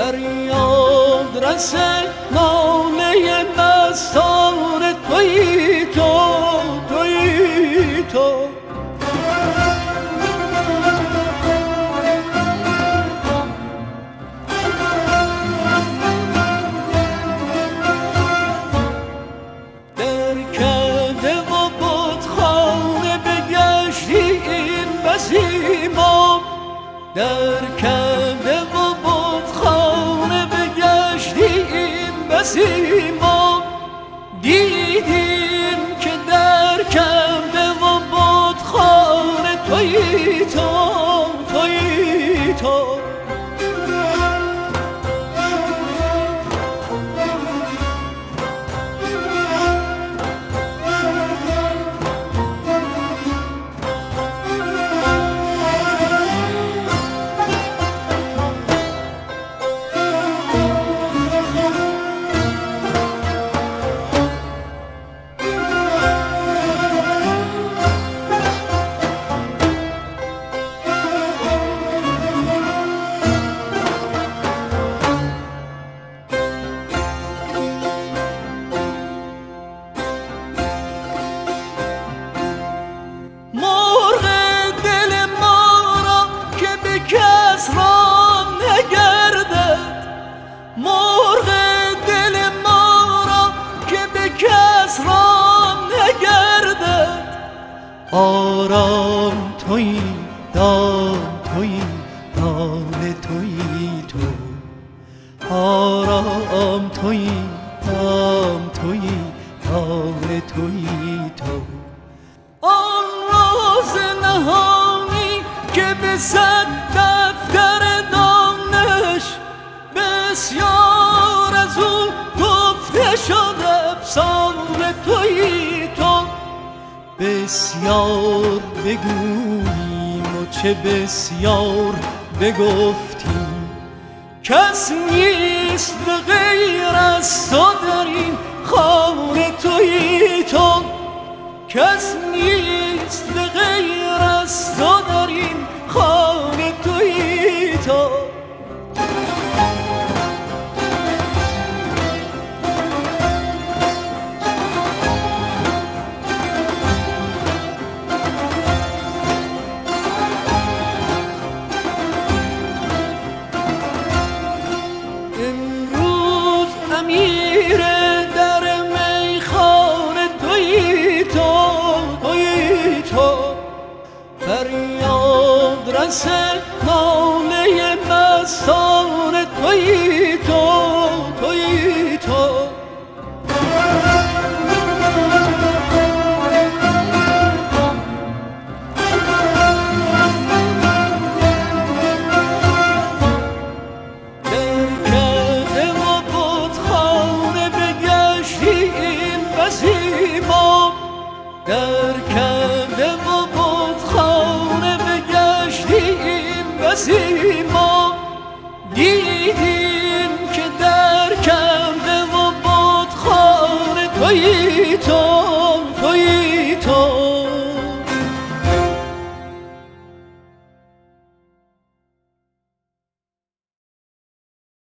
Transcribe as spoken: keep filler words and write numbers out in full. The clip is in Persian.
فریاد رس ناله مستان تویی تو تویی تو درکده و بتخانه بگشتی این بسی ما درکده و بتخانه بگشتی این بسی ما دیدیم که درکده و بتخانه تویی تو تویی تو مرغ دل ما را که به کس را نگردد آرام تویی دام تویی دام تویی تو آرام تویی دام تویی دام تویی تو آن راز نهانی که به صد دفتر دانش بسیار از او گفته شد افسانه تویی تو بسیار بگوییم و چه بسیار بگفتیم کس نیست به غیر از تو در این خانه تویی تو کس نیست به غیر از تو در این خانه تویی تو امیر در میخانه تویی تو تویی تو فریاد رس ناله مستان تویی تو تویی تو درکده و بتخانه بگشتی این بسی ما دیدیم که درکده و بتخانه تویی تو